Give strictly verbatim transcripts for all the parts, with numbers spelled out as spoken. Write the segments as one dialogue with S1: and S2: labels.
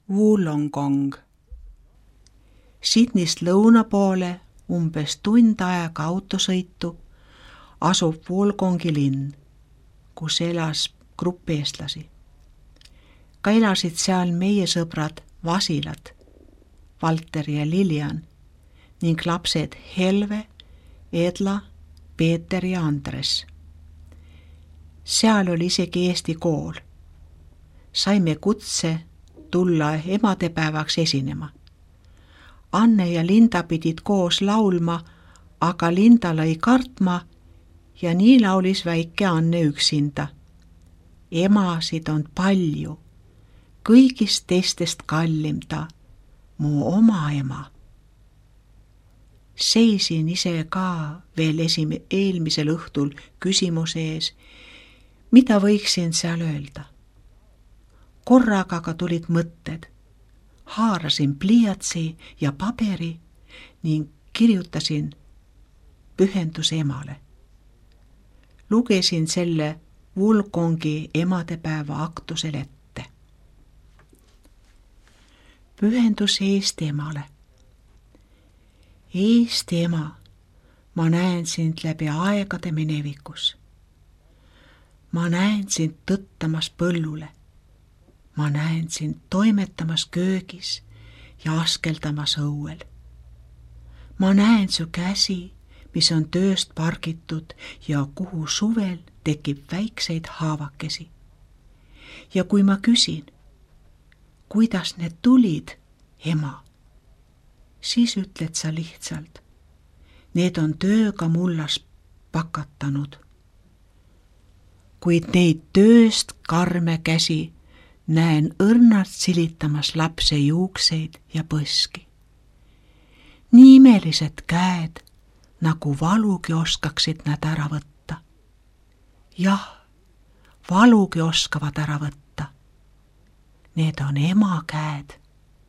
S1: Wollongong. Sydneyst lõuna poole umbes tund aega autosõitu asub Wollongongi linn, kus elas grupp eestlasi. Ka elasid seal meie sõbrad Vasilad, Valter ja Lilian ning lapsed Helve, Edla, Peeter ja Andres. Seal oli isegi eesti kool. Saime kutse tulla emadepäevaks esinema. Anne ja Linda pidid koos laulma, aga Linda lõi kartma ja nii laulis väike Anne üksinda. Emasid on palju, kõigist teistest kallim ta, mu oma ema. Seisin ise ka veel esime, eelmisel õhtul küsimuse ees, mida võiksin seal öelda. Korraga aga tulid mõtted. Haarasin pliiatsi ja paberi ning kirjutasin pühenduse emale. Lugesin selle Wollongongi emadepäeva aktusel ette. Pühendus Eesti emale. Eesti ema, ma näen sind läbi aegade minevikus. Ma näen sind tõttamas põllule. Ma näen sind toimetamas köögis ja askeldamas õuel. Ma näen su käsi, mis on tööst pargitud ja kuhu suvel tekib väikseid haavakesi. Ja kui ma küsin, kuidas need tulid, ema, siis ütled sa lihtsalt, need on tööga mullas pakatanud. Kuid neid tööst karme käsi näen õrnalt silitamas lapse juukseid ja põski. Nii imelised käed, nagu valugi oskaksid nad ära võtta. Jah, valugi oskavad ära võtta. Need on ema käed.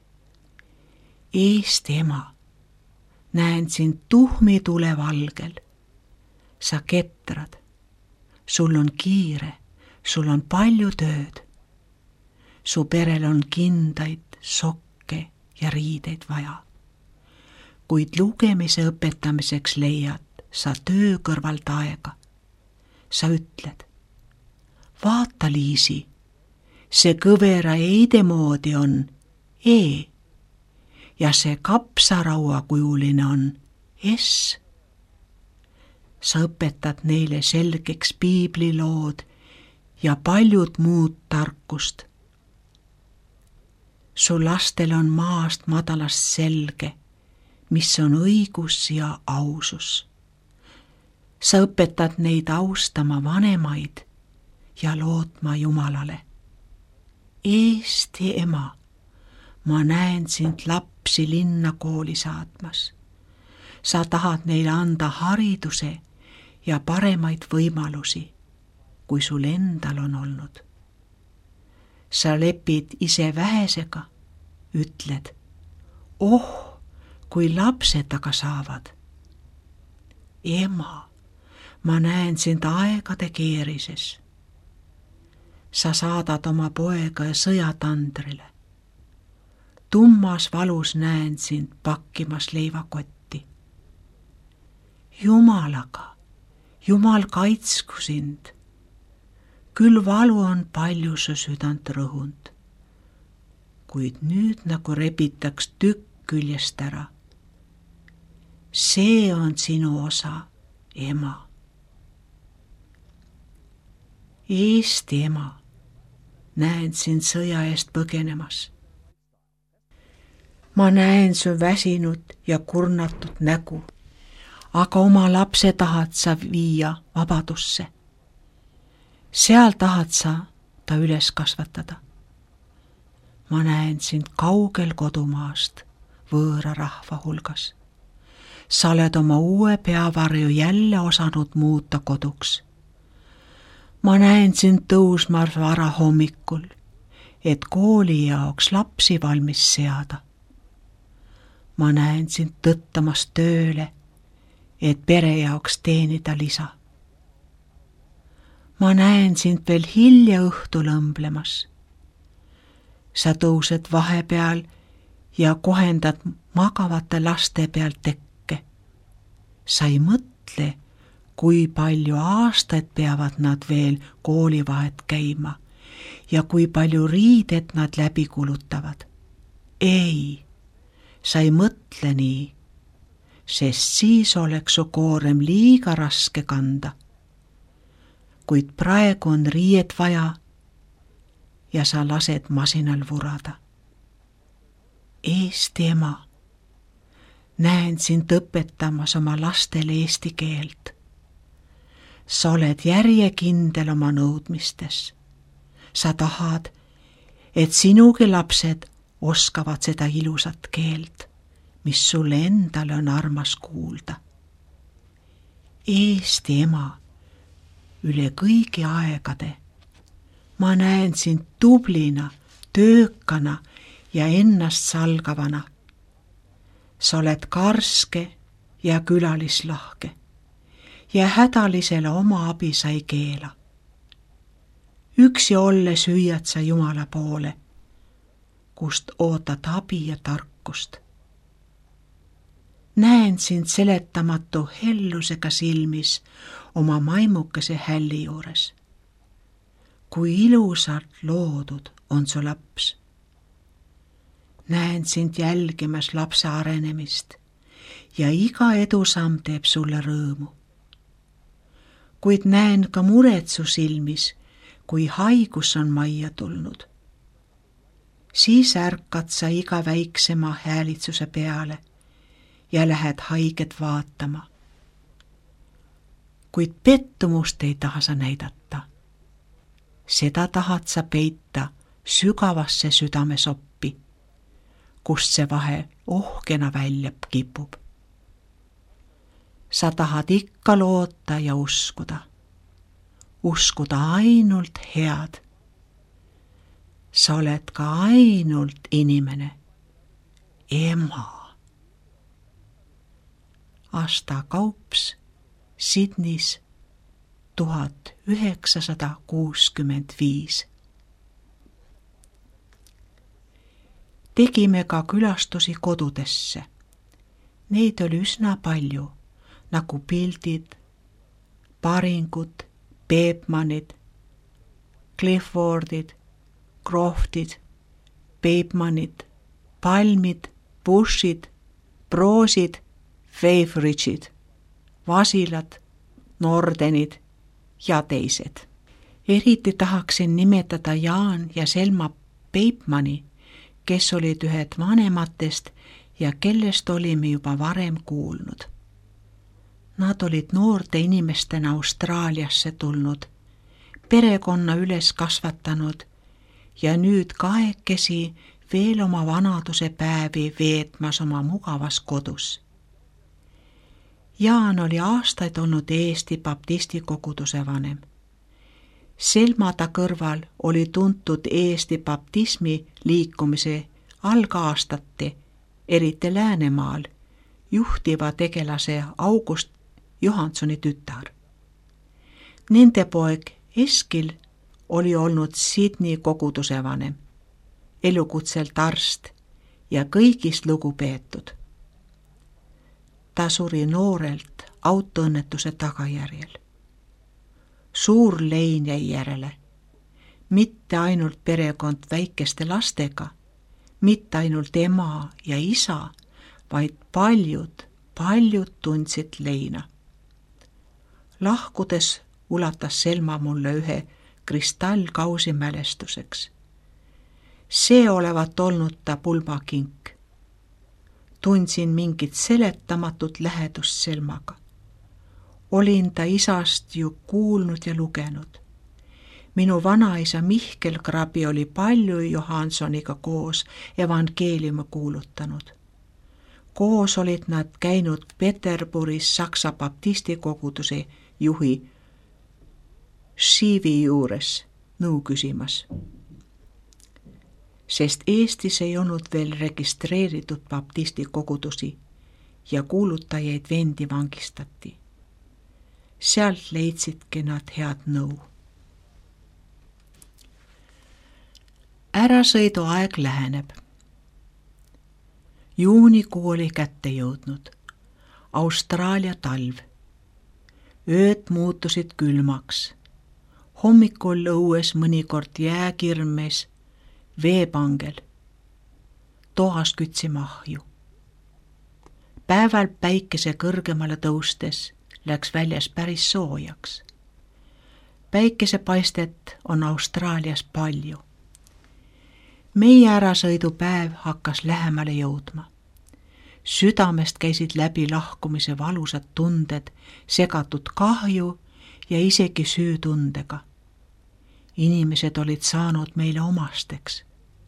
S1: Eesti ema, näen sind tuhmi tule valgel. Sa ketrad, sul on kiire, sul on palju tööd. Su perel on kindaid, sokke ja riideid vaja. Kuid lugemise õpetamiseks leiad sa töö kõrvalt aega. Sa ütled, vaata Liisi, see kõvera eide moodi on E ja see kapsaraua kujuline on S. Sa õpetad neile selgeks piiblilood ja paljud muud tarkust. Su lastel on maast madalast selge, mis on õigus ja ausus. Sa õpetad neid austama vanemaid ja lootma Jumalale. Eesti ema, ma näen sind lapsi linna kooli saatmas. Sa tahad neile anda hariduse ja paremaid võimalusi, kui sul endal on olnud. Sa lepid ise vähesega, ütled, oh, kui lapsed aga saavad. Ema, ma näen sind aegade keerises. Sa saadad oma poega sõjatandrile. Tummas valus näen sind pakkimas leivakotti. Jumalaga, Jumal kaitsku sind. Küll valu on palju su südant rõhund, kuid nüüd nagu rebitaks tükk küljest ära. See on sinu osa, ema. Eesti ema, näen sind sõja eest põgenemas. Ma näen su väsinud ja kurnatud nägu, aga oma lapse tahad sa viia vabadusse. Seal tahad sa ta üles kasvatada. Ma näen sind kaugel kodumaast, võõra rahva hulgas. Sa oled oma uue peavarju jälle osanud muuta koduks. Ma näen sind tõusmas vara hommikul, et kooli jaoks lapsi valmis seada. Ma näen sind tõttamas tööle, et pere jaoks teenida lisa. Ma näen sind veel hilja õhtul õmblemas. sa tõused vahepeal ja kohendad magavate laste pealt tekke. Sa ei mõtle, kui palju aastaid peavad nad veel koolivahet käima ja kui palju riided nad läbi kulutavad. Ei, sa ei mõtle nii, sest siis oleks su koorem liiga raske kanda. Kuid praegu on riied vaja ja sa lased masinal vurada. Eesti ema, näen sind õpetamas oma lastele eesti keelt. Sa oled järjekindel oma nõudmistes. Sa tahad, et sinugi lapsed oskavad seda ilusat keelt, mis sulle endale on armas kuulda. Eesti ema, üle kõigi aegade. Ma näen sind tublina, töökana ja ennast salgavana. Sa oled karske ja külalislahke ja hädalisele oma abi sa ei keela. Üksi olles hüüad sa Jumala poole, kust ootad abi ja tarkust. Näen sind seletamatu hellusega silmis oma maimukese hälli juures. Kui ilusalt loodud on su laps. Näen sind jälgimas lapse arenemist ja iga edusamm teeb sulle rõõmu. Kuid näen ka muret su silmis, kui haigus on majja tulnud. Siis ärkad sa iga väiksema häälitsuse peale ja lähed haiget vaatama. Kuid pettumust ei taha sa näidata. Seda tahad sa peita sügavasse südamesoppi, kust see vahe ohkena välja kipub. Sa tahad ikka loota ja uskuda. Uskuda ainult head. Sa oled ka ainult inimene, ema. Asta Kaups, Sydneys, tuhat üheksasada kuuskümmend viis. Tegime ka külastusi kodudesse. Neid oli üsna palju, nagu pildid, Baringud, Peepmanid, Cliffordid, Croftid, Peepmanid, Palmid, Bushid, Broosid, Faveridge'id, Vasilad, Nordenid ja teised. Eriti tahaksin nimetada Jaan ja Selma Peipmani, kes olid ühed vanematest ja kellest olime juba varem kuulnud. Nad olid noorte inimestena Austraaliasse tulnud, perekonna üles kasvatanud ja nüüd kahekesi veel oma vanaduse päevi veetmas oma mugavas kodus. Jaan oli aastaid olnud Eesti baptisti koguduse vanem. Selma ta kõrval oli tuntud Eesti baptismi liikumise algaastate, eriti Läänemaal, juhtiva tegelase August Johansoni tütar. Nende poeg Eskil oli olnud Sydney koguduse vanem, elukutselt arst ja kõigist lugupeetud. Ta suri noorelt autoõnnetuse tagajärjel. Suur lein jäi järele, mitte ainult perekond väikeste lastega, mitte ainult ema ja isa, vaid paljud, paljud tundsid leina. Lahkudes ulatas Selma mulle ühe kristallkausi mälestuseks. See olevat olnud ta pulmakink. Tundsin mingit seletamatut lähedust Selmaga. Olin ta isast ju kuulnud ja lugenud. Minu vanaisa Mihkel Krabi oli palju Johansoniga koos evangeeliumi kuulutanud. Koos olid nad käinud Peterburis Saksa baptisti koguduse juhi Shivi juures nõu küsimas. Sest Eestis ei olnud veel registreeritud baptisti kogudusi ja kuulutajaid vendi vangistati. Sealt leidsidki nad head nõu. Ärasõiduaeg läheneb. Juunikuu oli kätte jõudnud. Austraalia talv. Ööd muutusid külmaks. Hommikul õues mõnikord jääkirmes, veepangel. Toas kütsime ahju. Päeval päikese kõrgemale tõustes läks väljas päris soojaks. Päikesepaistet on Austraalias palju. Meie ärasõidupäev hakkas lähemale jõudma. Südamest käisid läbi lahkumise valusad tunded, segatud kahju ja isegi süütundega. Inimesed olid saanud meile omasteks.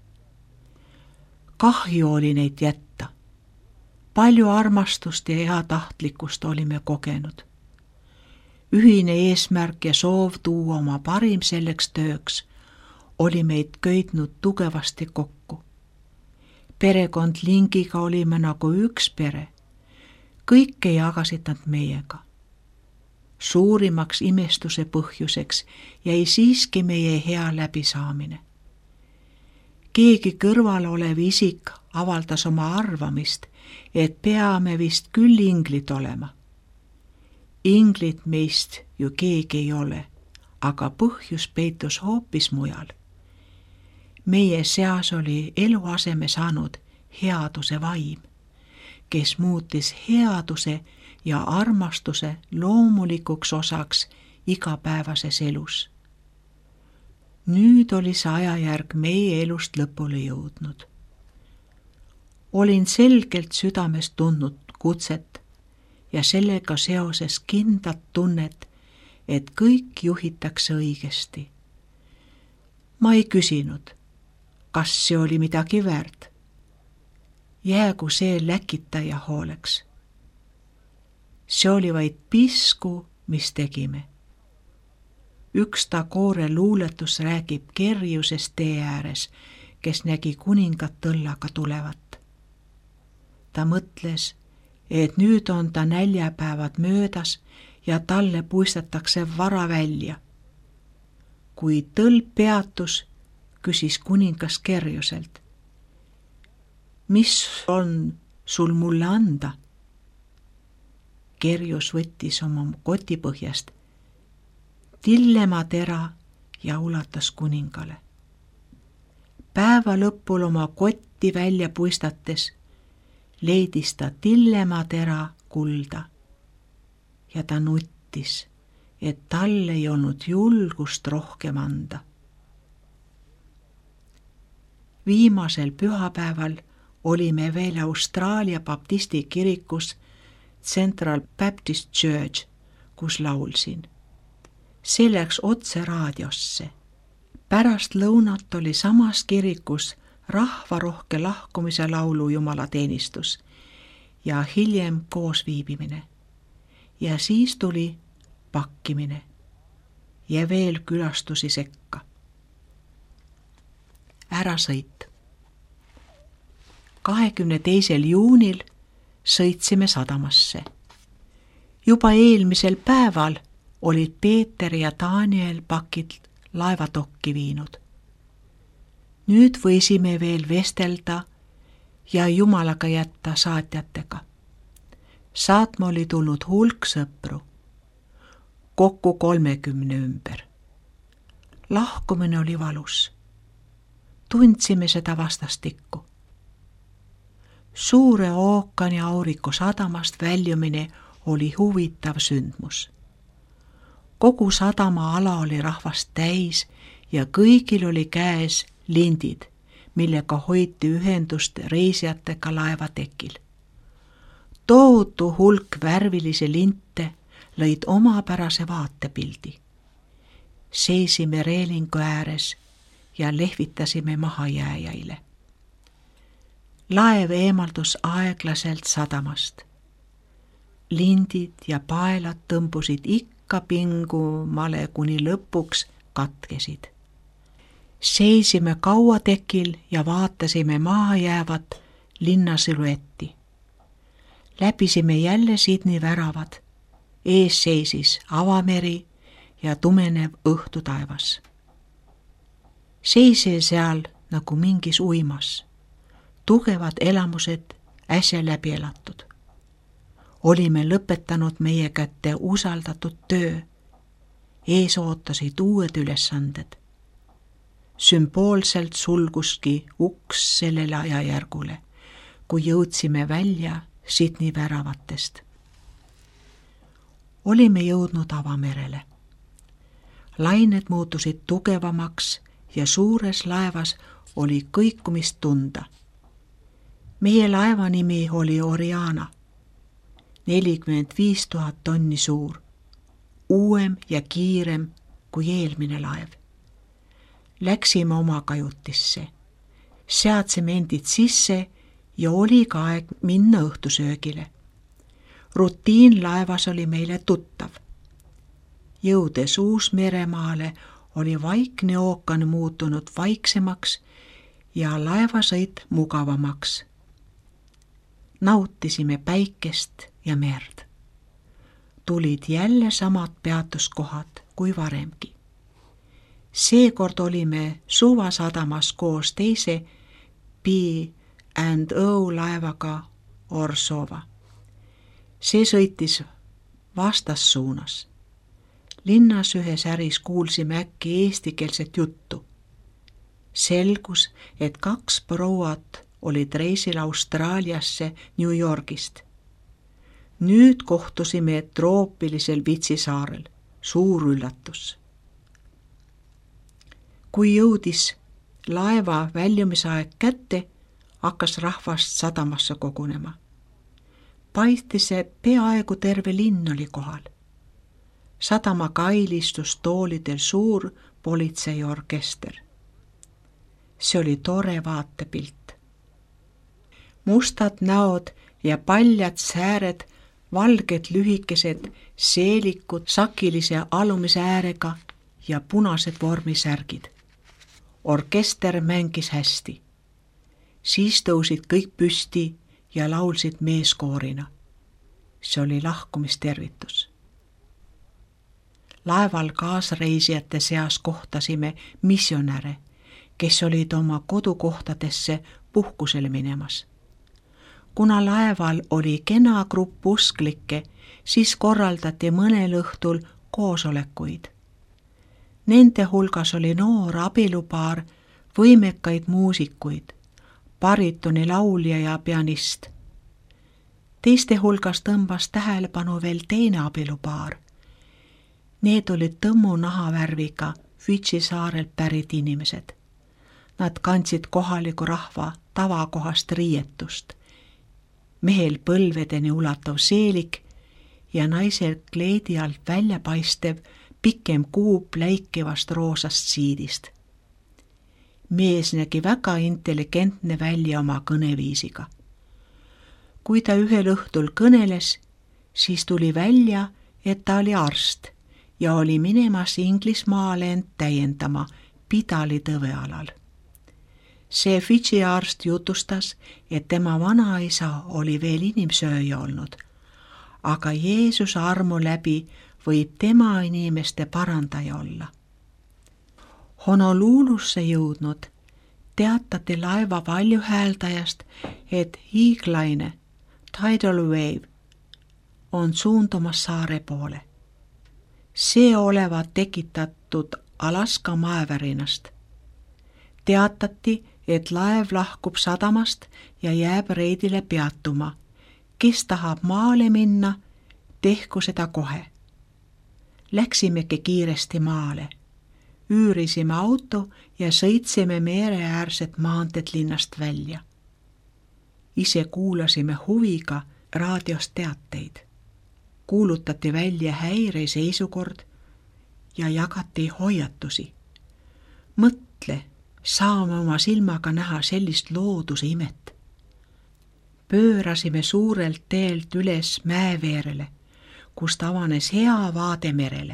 S1: Kahju oli neid jätta. Palju armastust ja heatahtlikkust olime kogenud. Ühine eesmärk ja soov tuua oma parim selleks tööks oli meid köitnud tugevasti kokku. Perekond Lingiga olime nagu üks pere. Kõike jagasid nad meiega. Suurimaks imestuse põhjuseks jäi siiski meie hea läbisaamine. Keegi kõrval olev isik avaldas oma arvamist, et peame vist küll inglid olema. Inglid meist ju keegi ei ole, aga põhjus peitus hoopis mujal. Meie seas oli eluaseme saanud headuse vaim, kes muutis headuse ja armastuse loomulikuks osaks igapäevases elus. Nüüd oli see ajajärg meie elust lõpule jõudnud. Olin selgelt südames tundnud kutset ja sellega seoses kindlat tunnet, et kõik juhitakse õigesti. Ma ei küsinud, kas see oli midagi väärt. Jäägu see läkitaja hooleks. See oli vaid pisku, mis tegime. Üks Tagore luuletus räägib kerjusest tee ääres, kes nägi kuningat tõllaga tulevat. Ta mõtles, et nüüd on ta näljapäevad möödas ja talle puistatakse vara välja. Kui tõlp peatus, küsis kuningas kerjuselt. Mis on sul mulle anda? Kerjus võttis oma kotipõhjast tillematera ja ulatas kuningale. Päeva lõpul oma kotti välja puistates leidis ta tillematera kulda ja ta nuttis, et tal ei olnud julgust rohkem anda. Viimasel pühapäeval olime veel Austraalia baptisti kirikus Central Baptist Church, kus laulsin. See läks otse raadiosse. Pärast lõunat oli samas kirikus rahvarohke lahkumise laulu jumalateenistus ja hiljem koosviibimine. Ja siis tuli pakkimine ja veel külastusi sekka. Ärasõit. kahekümne teisel juunil sõitsime sadamasse. Juba eelmisel päeval olid Peeter ja Daniel pakid laevatokki viinud. Nüüd võisime veel vestelda ja Jumalaga jätta saatjatega. Saatma oli tulnud hulk sõpru, kokku kolmekümne ümber. Lahkumine oli valus. Tundsime seda vastastikku. Suure ookeani Auriku sadamast väljumine oli huvitav sündmus. Kogu sadama ala oli rahvast täis ja kõigil oli käes lindid, millega hoiti ühendust reisijatega laevatekil. Tohutu hulk värvilisi linte lõid omapärase vaatepildi. Seisime reelingu ääres ja lehvitasime mahajääjaile. Laev eemaldus aeglaselt sadamast. Lindid ja paelad tõmbusid ikka pingumale, kuni lõpuks katkesid. Seisime kaua tekil ja vaatasime maha jäävat linna siluetti. Läbisime jälle Sydney väravad. Ees seisis avameri ja tumenev õhtutaevas. Seise seal nagu mingis uimas. Tugevad elamused äsja läbi elatud. Olime lõpetanud meie kätte usaldatud töö. Ees ootasid uued ülesanded. Sümboolselt sulguski uks sellele ajajärgule, kui jõudsime välja Sydney väravatest. Olime jõudnud avamerele. Lained muutusid tugevamaks ja suures laevas oli kõikumist tunda. Meie laeva nimi oli Oriana, nelikümmend viis tuhat tonni suur, uuem ja kiirem kui eelmine laev. Läksime oma kajutisse, seadsime endid sisse ja oli ka aeg minna õhtusöögile. Rutiin laevas oli meile tuttav. Jõudes Uus-Meremaale oli vaikne ookean muutunud vaiksemaks ja laevasõit mugavamaks. Nautisime päikest ja merd. Tulid jälle samad peatuskohad kui varemgi. Seekord olime suvasadamas koos teise P and O laevaga Orsova. See sõitis vastassuunas. Linnas ühes äris kuulsime äkki eestikeelset juttu. Selgus, et kaks prouat olid reisil Austraaliasse New Yorgist. Nüüd kohtusime troopilisel Vitsisaarel. Suur üllatus. Kui jõudis laeva väljumisaeg kätte, hakkas rahvast sadamasse kogunema. Paistise peaaegu terve linn oli kohal. Sadama kail istus toolidel suur politseiorkester. See oli tore vaatepilt. Mustad näod ja paljad sääred, valged lühikesed seelikud sakilise alumise äärega ja punased vormisärgid. Orkester mängis hästi. Siis tõusid kõik püsti ja laulsid meeskoorina. See oli lahkumistervitus. Laeval kaasreisijate seas kohtasime missionäre, kes olid oma kodukohtadesse puhkusele minemas. Kuna laeval oli kena grupp usklikke, siis korraldati mõnel õhtul koosolekuid. Nende hulgas oli noor abielupaar, võimekaid muusikuid, baritoni laulja ja pianist. Teiste hulgas tõmbas tähelepanu veel teine abielupaar. Need olid tõmmu nahavärviga Vitsisaarelt pärit inimesed. Nad kandsid kohaliku rahva tavakohast riietust. Mehel põlvedeni ulatav seelik ja naisel kleedi alt välja paistev pikem kuup läikevast roosast siidist. Mees nägi väga intelligentne välja oma kõneviisiga. Kui ta ühel õhtul kõneles, siis tuli välja, et ta oli arst ja oli minemas Inglismaale end täiendama Pidali tõvealal. See Fidži arst jutustas, et tema vanaisa oli veel inimsööja olnud, aga Jeesuse armu läbi võib tema inimeste parandaja olla. Honolulusse jõudnud teatati laeva valjuhääldajast, et hiiglaine tidal wave on suundumas saare poole. See olevat tekitatud Alaska maevärinast. Teatati, et laev lahkub sadamast ja jääb reidile peatuma. Kes tahab maale minna, tehku seda kohe. Läksimegi kiiresti maale. Üürisime auto ja sõitsime mereäärset maanteed linnast välja. Ise kuulasime huviga raadiost teateid. Kuulutati välja häireseisukord ja jagati hoiatusi. Mõtle, saame oma silmaga näha sellist looduse imet. Pöörasime suurelt teelt üles mäeveerele, kust avanes hea vaade merele.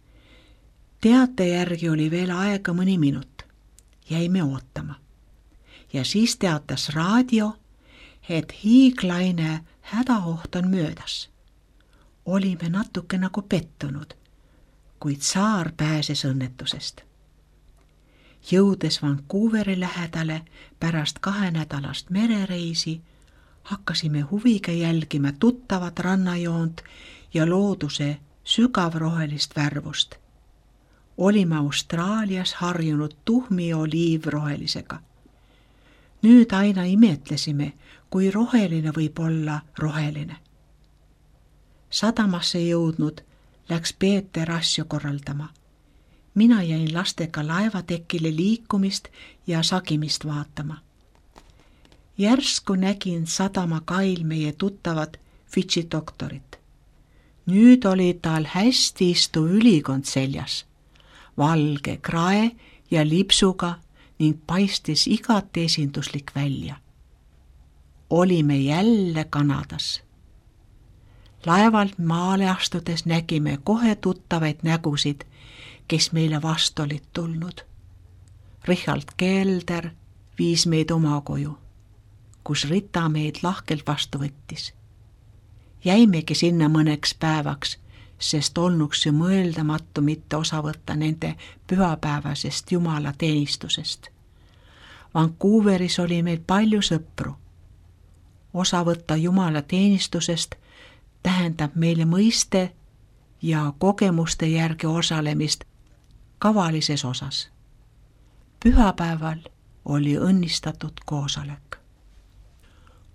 S1: Teate järgi oli veel aega mõni minut. Jäime ootama. Ja siis teatas raadio, et hiiglaine hädaoht on möödas. Olime natuke nagu pettunud, kuid saar pääses õnnetusest. Jõudes Vancouveri lähedale pärast kahenädalast merereisi, hakkasime huviga jälgima tuttavat rannajoont ja looduse sügavrohelist värvust. Olime Austraalias harjunud tuhmi oliivrohelisega. Nüüd aina imetlesime, kui roheline võib olla roheline. Sadamasse jõudnud läks Peeter asju korraldama. Mina jäin lastega laevatekile liikumist ja sagimist vaatama. Järsku nägin sadama kail meie tuttavat Fidži doktorit. Nüüd oli tal hästi istuv ülikond seljas, valge krae ja lipsuga ning paistis igati esinduslik välja. Olime jälle Kanadas. Laevalt maale astudes nägime kohe tuttavaid nägusid, kes meile vastu olid tulnud. Richard Kelder viis meid oma koju, kus Rita meid lahkelt vastu võttis. Jäimegi sinna mõneks päevaks, sest olnuks ju mõeldamatu mitte osa võtta nende pühapäevasest Jumala teenistusest. Vancouveris oli meil palju sõpru. Osa võtta Jumala teenistusest tähendab meile mõiste ja kogemuste järgi osalemist kavalises osas. Pühapäeval oli õnnistatud koosolek.